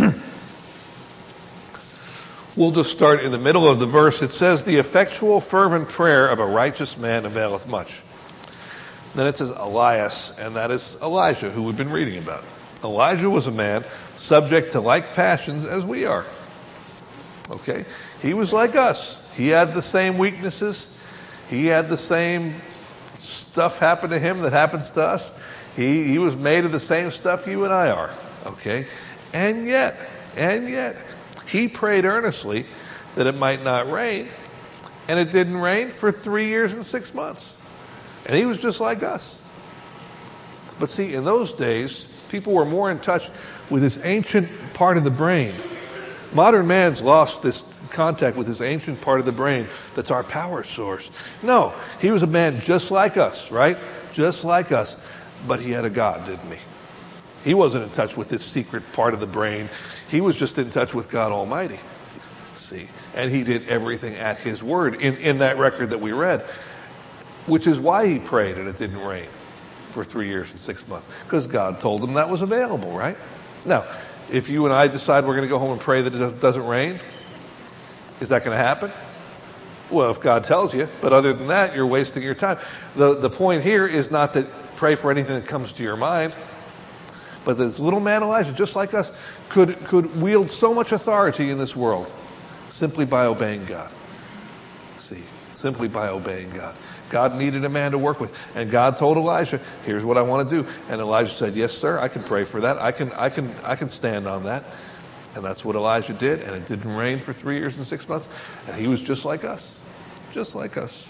we'll just start in the middle of the verse. It says, the effectual fervent prayer of a righteous man availeth much. Then it says Elias, and that is Elijah, who we've been reading about. Elijah was a man subject to like passions as we are. Okay? He was like us. He had the same weaknesses. He had the same stuff happen to him that happens to us. He, he was made of the same stuff you and I are. Okay? And yet, and yet, he prayed earnestly that it might not rain, and it didn't rain for three years and six months. And he was just like us. But see, in those days, people were more in touch with this ancient part of the brain. Modern man's lost this contact with this ancient part of the brain that's our power source. No, he was a man just like us, right? Just like us. But he had a God, didn't he? He wasn't in touch with this secret part of the brain. He was just in touch with God Almighty. See? And he did everything at his word in, in that record that we read, which is why he prayed and it didn't rain for three years and six months, because God told him that was available, right? Now, if you and I decide we're going to go home and pray that it doesn't rain, is that going to happen? Well, if God tells you, but other than that, you're wasting your time. The, the point here is not that pray for anything that comes to your mind, but this little man Elijah, just like us, could, could wield so much authority in this world simply by obeying God. See, simply by obeying God. God needed a man to work with, and God told Elijah, here's what I want to do. And Elijah said, yes, sir, I can pray for that. I can, I can, I can stand on that. And that's what Elijah did, and it didn't rain for three years and six months, and he was just like us, just like us.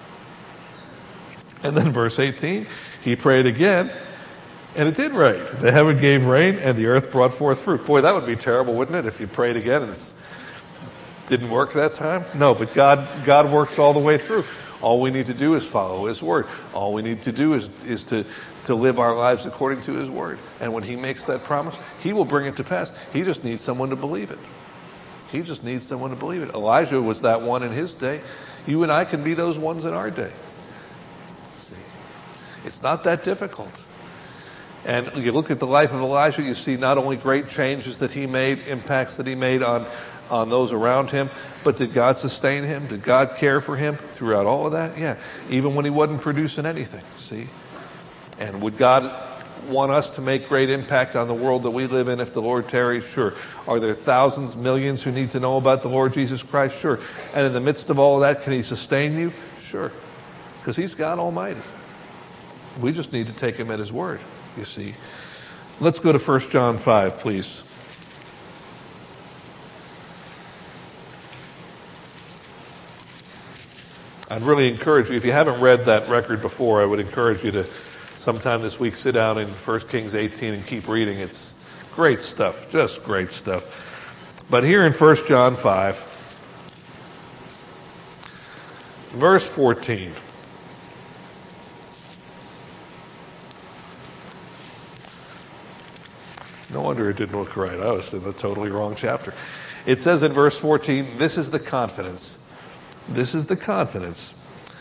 And then verse eighteen, he prayed again, and it did rain. The heaven gave rain, and the earth brought forth fruit. Boy, that would be terrible, wouldn't it, if you prayed again and it didn't work that time? No, but God, God works all the way through. All we need to do is follow his word. All we need to do is, is to, to live our lives according to his word. And when he makes that promise, he will bring it to pass. He just needs someone to believe it. He just needs someone to believe it. Elijah was that one in his day. You and I can be those ones in our day. See, it's not that difficult. And you look at the life of Elijah, you see not only great changes that he made, impacts that he made on, on those around him, but did God sustain him? Did God care for him throughout all of that? Yeah, even when he wasn't producing anything, see? And would God want us to make great impact on the world that we live in if the Lord tarries? Sure. Are there thousands, millions who need to know about the Lord Jesus Christ? Sure. And in the midst of all of that, can he sustain you? Sure. Because he's God Almighty. We just need to take him at his word, you see. Let's go to First John five, please. I'd really encourage you, if you haven't read that record before, I would encourage you to sometime this week sit down in First Kings eighteen and keep reading. It's great stuff, just great stuff. But here in First John five, verse fourteen. No wonder it didn't look right. I was in the totally wrong chapter. It says in verse fourteen, this is the confidence. This is the confidence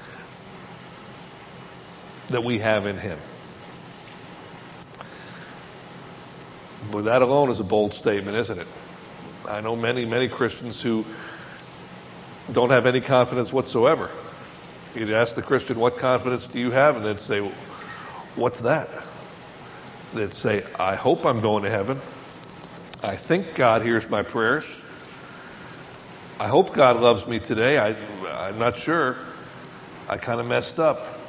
that we have in him. But that alone is a bold statement, isn't it? I know many, many Christians who don't have any confidence whatsoever. You'd ask the Christian, what confidence do you have? And they'd say, well, what's that? They'd say, I hope I'm going to heaven. I think God hears my prayers. I hope God loves me today. I, I'm not sure. I kind of messed up.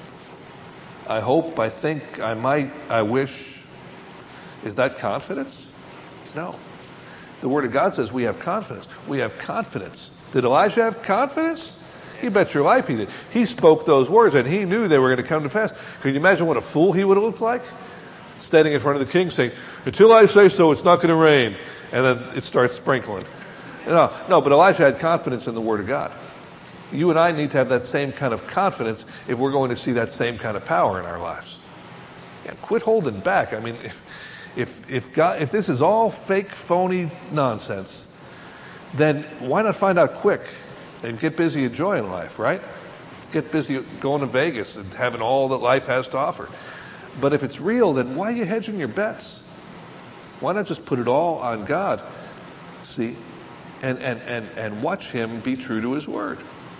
I hope, I think, I might, I wish. Is that confidence? No. The Word of God says we have confidence. We have confidence. Did Elijah have confidence? You bet your life he did. He spoke those words and he knew they were going to come to pass. Can you imagine what a fool he would have looked like? Standing in front of the king saying, until I say so, it's not going to rain. And then it starts sprinkling. No, no, but Elijah had confidence in the Word of God. You and I need to have that same kind of confidence if we're going to see that same kind of power in our lives. Yeah, quit holding back. I mean, if if if God, if this is all fake, phony nonsense, then why not find out quick and get busy enjoying life, right? Get busy going to Vegas and having all that life has to offer. But if it's real, then why are you hedging your bets? Why not just put it all on God? See? And, and, and, and watch him be true to his word.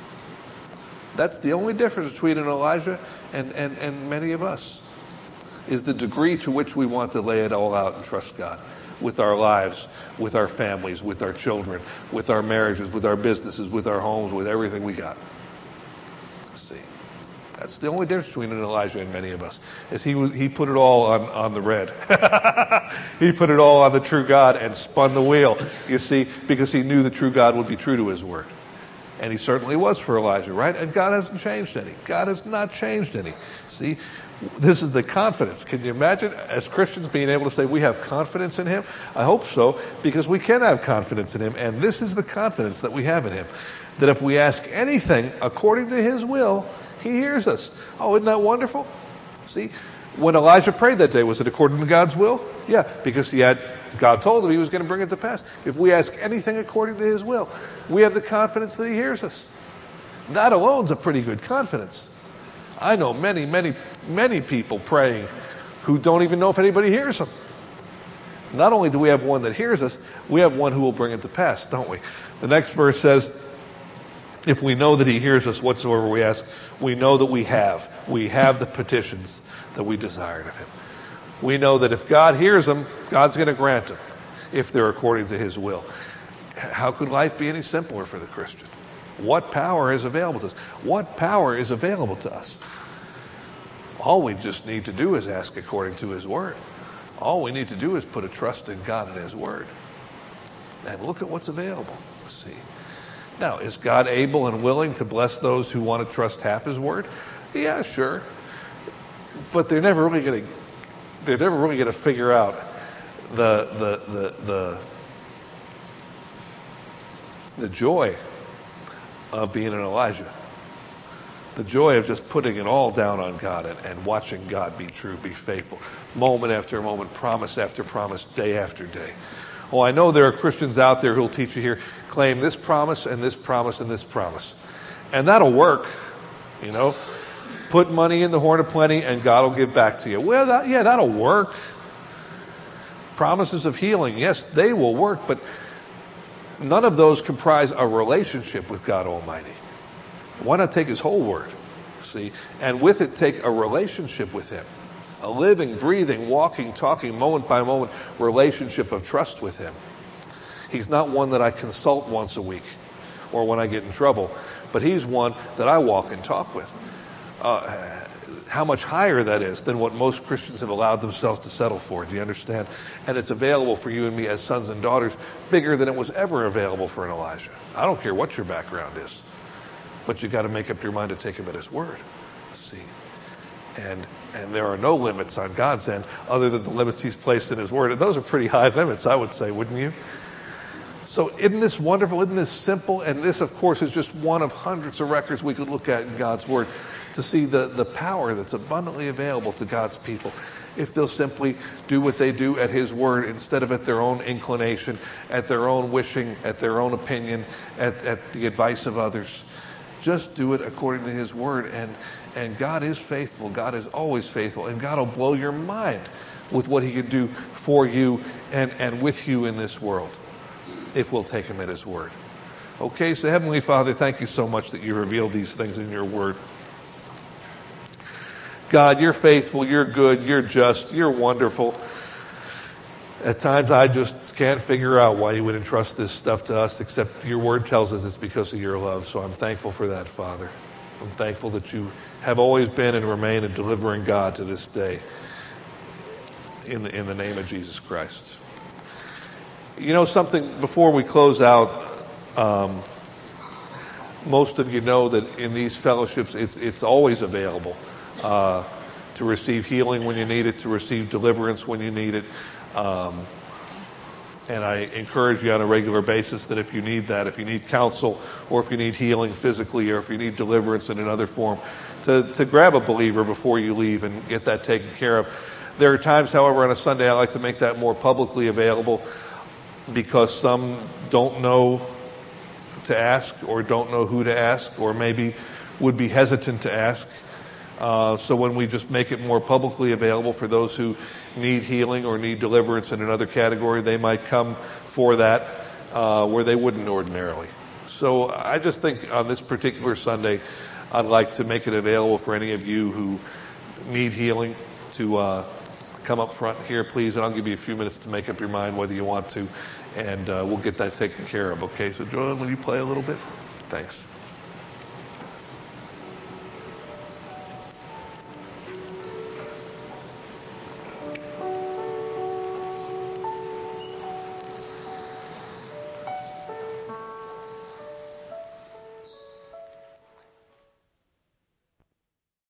That's the only difference between an Elijah and, and, and many of us, is the degree to which we want to lay it all out and trust God with our lives, with our families, with our children, with our marriages, with our businesses, with our homes, with everything we got. See, that's the only difference between an Elijah and many of us, is he he put it all on, on the red. He put it all on the true God and spun the wheel, you see, because he knew the true God would be true to his word. And he certainly was for Elijah, right? And God hasn't changed any. God has not changed any. See, this is the confidence. Can you imagine as Christians being able to say we have confidence in him? I hope so, because we can have confidence in him. And this is the confidence that we have in him, that if we ask anything according to his will, he hears us. Oh, isn't that wonderful? See, when Elijah prayed that day, was it according to God's will? Yeah, because he had, God told him he was going to bring it to pass. If we ask anything according to his will, we have the confidence that he hears us. That alone is a pretty good confidence. I know many, many, many people praying who don't even know if anybody hears them. Not only do we have one that hears us, we have one who will bring it to pass, don't we? The next verse says, if we know that he hears us whatsoever we ask, we know that we have. We have the petitions that we desired of him. We know that if God hears them, God's going to grant them, if they're according to his will. How could life be any simpler for the Christian? What power is available to us? What power is available to us? All we just need to do is ask according to his word. All we need to do is put a trust in God and his word. And look at what's available. See? Now, is God able and willing to bless those who want to trust half his word? Yeah, sure. But they're never really going to they're never really going to figure out the the the the the joy of being an Elijah. The joy of just putting it all down on God and, and watching God be true, be faithful, moment after moment, promise after promise, day after day. Oh, I know there are Christians out there who'll teach you here, claim this promise and this promise and this promise. And that'll work, you know. Put money in the horn of plenty and God will give back to you. Well, that, yeah, that'll work. Promises of healing, yes, they will work, but none of those comprise a relationship with God Almighty. Why not take his whole word, see, and with it take a relationship with him, a living, breathing, walking, talking, moment by moment relationship of trust with him. He's not one that I consult once a week or when I get in trouble, but he's one that I walk and talk with. Uh, how much higher that is than what most Christians have allowed themselves to settle for. Do you understand? And it's available for you and me as sons and daughters, bigger than it was ever available for an Elijah. I don't care what your background is, but you got to make up your mind to take him at his word. See, and and there are no limits on God's end other than the limits he's placed in his word, and those are pretty high limits, I would say, wouldn't you? So isn't this wonderful? Isn't this simple? And this, of course, is just one of hundreds of records we could look at in God's word to see the, the power that's abundantly available to God's people if they'll simply do what they do at his word instead of at their own inclination, at their own wishing, at their own opinion, at, at the advice of others. Just do it according to his word. And, and God is faithful. God is always faithful. And God will blow your mind with what he can do for you and, and with you in this world if we'll take him at his word. Okay, so Heavenly Father, thank you so much that you revealed these things in your word. God, you're faithful, you're good, you're just, you're wonderful. At times I just can't figure out why you would entrust this stuff to us, except your word tells us it's because of your love. So I'm thankful for that, Father. I'm thankful that you have always been and remain a delivering God to this day. In the, in the name of Jesus Christ. You know something, before we close out, um, most of you know that in these fellowships, it's, it's always available uh, to receive healing when you need it, to receive deliverance when you need it. Um, and I encourage you on a regular basis that if you need that, if you need counsel, or if you need healing physically, or if you need deliverance in another form, to, to grab a believer before you leave and get that taken care of. There are times, however, on a Sunday I like to make that more publicly available because some don't know to ask or don't know who to ask or maybe would be hesitant to ask. Uh, so when we just make it more publicly available for those who need healing or need deliverance in another category, they might come for that uh, where they wouldn't ordinarily. So I just think on this particular Sunday, I'd like to make it available for any of you who need healing to uh, come up front here, please, and I'll give you a few minutes to make up your mind whether you want to, and uh, we'll get that taken care of. Okay, so John, will you play a little bit? Thanks.